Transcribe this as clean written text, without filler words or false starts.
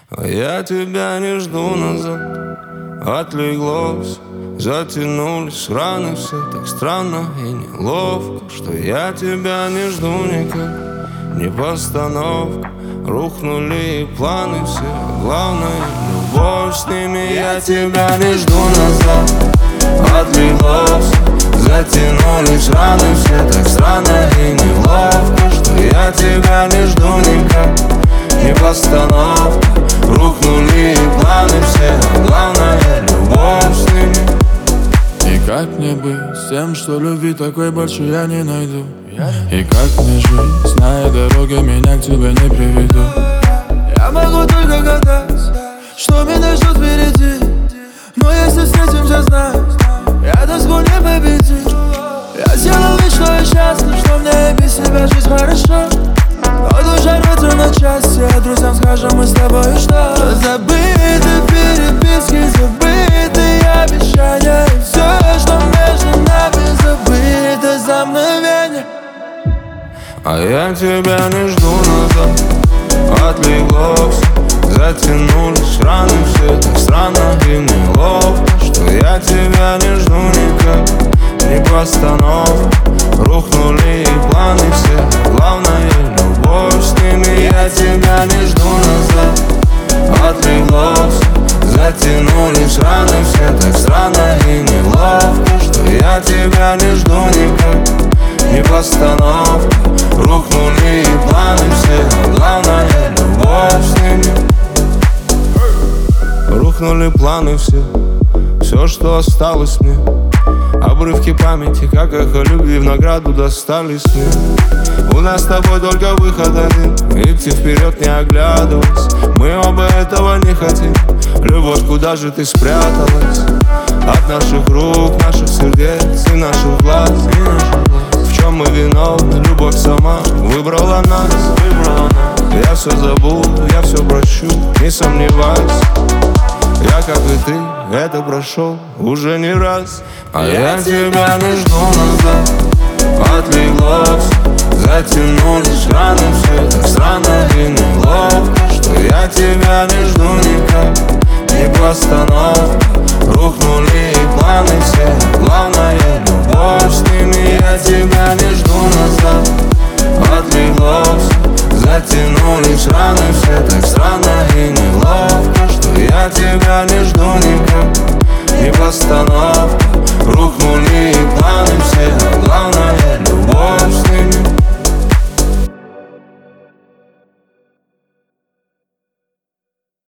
А я тебя не жду назад. Отлеглось, затянулись раны все так странно и неловко, что я тебя не жду никак. Не постановка, рухнули и планы все, а главное любовь с ними. Я тебя не жду назад. Отлеглось, затянулись раны все так странно и неловко, что я тебя не жду никак. Не постановка, рухнули и планы все, а главное любовь с ними. И как мне быть с тем, что любви такой больше я не найду? И как мне жить, зная дороги, меня к тебе не приведу? Я могу только гадать, что меня ждет впереди. Но если встретимся, знай, я тоску не победить. Я сделал вид, что я счастлив, что мне без себя жизнь хорошо. Но душа рвется на части, а друзьям скажем мы с тобой что? Забыты переписки, забыты обещания, и все, что между нами забыто за мгновение. А я тебя не жду назад. Отлеглось, затянулись раны все так странно и неловко, что я тебя не жду никак. Не постановка, рухнули и планы все, главное любовь с ними. Я тебя не жду назад. Отлеглось, затянулись раны все так странно и неловко, что я тебя не жду никак. Не постановка, рухнули и планы все, а главное любовь с ними. Рухнули планы все, что осталось мне. Обрывки памяти, как эхо любви, в награду достались мне. У нас с тобой только выход один, идти вперед не оглядываясь. Мы оба этого не хотим. Любовь, куда же ты спряталась? От наших рук, наших сердец и наших глаз. В чем мы виновны? Любовь сама выбрала нас. Я все забуду, я все прощу, не сомневайся. Я, как и ты, это прошел уже не раз. А я тебя не жду назад. Отлеглось, затянулись раны все так странно и неловко, что я тебя не жду никак. Не постановка, рухнули и планы все, главное любовь с ними. Я тебя не жду назад. Отлеглось, затянулись раны все так странно